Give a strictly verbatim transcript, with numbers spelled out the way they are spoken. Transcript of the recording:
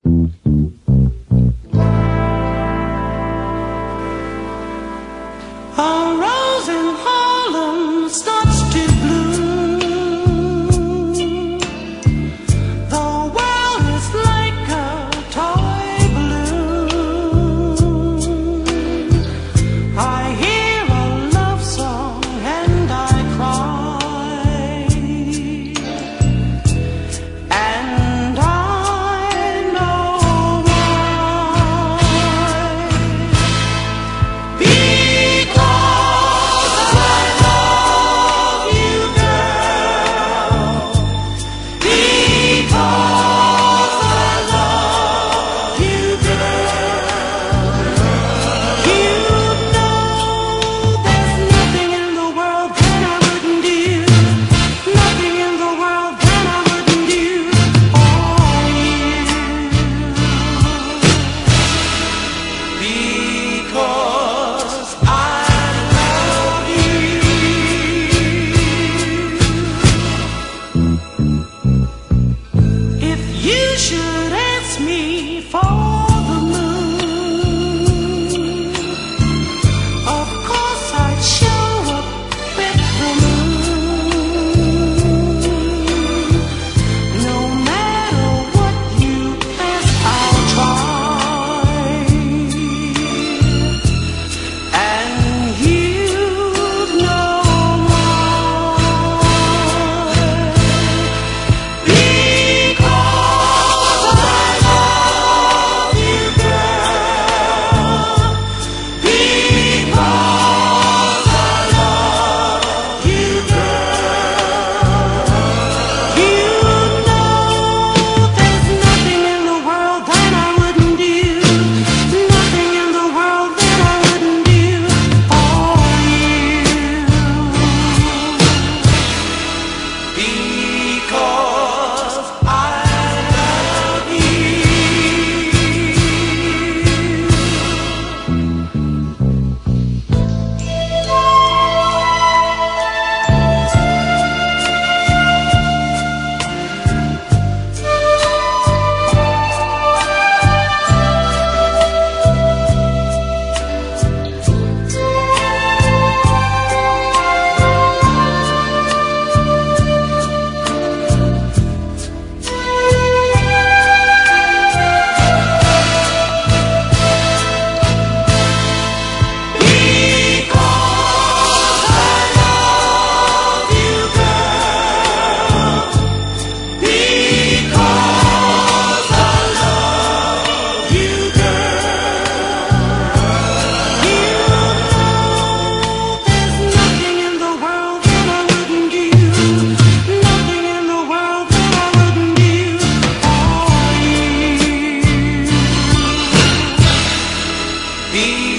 A rose in Harlem starts to bloom. The world is like a toy balloon. I hear a love song and I cry. And I know why. Because I love you, girl. Because I love you, girl. You know there's nothing in the world that I wouldn't do. Nothing in the world that I wouldn't do for you. Because I love you. If you should ask me for the moon, of course I'd show up with the moon. No matter what you ask, I'll try. And you'd know why. Because I love you, girl. Because I love you, girl. You know there's nothing in the world that I wouldn't do. Nothing in the world that I wouldn't do for you. Because I love you. Be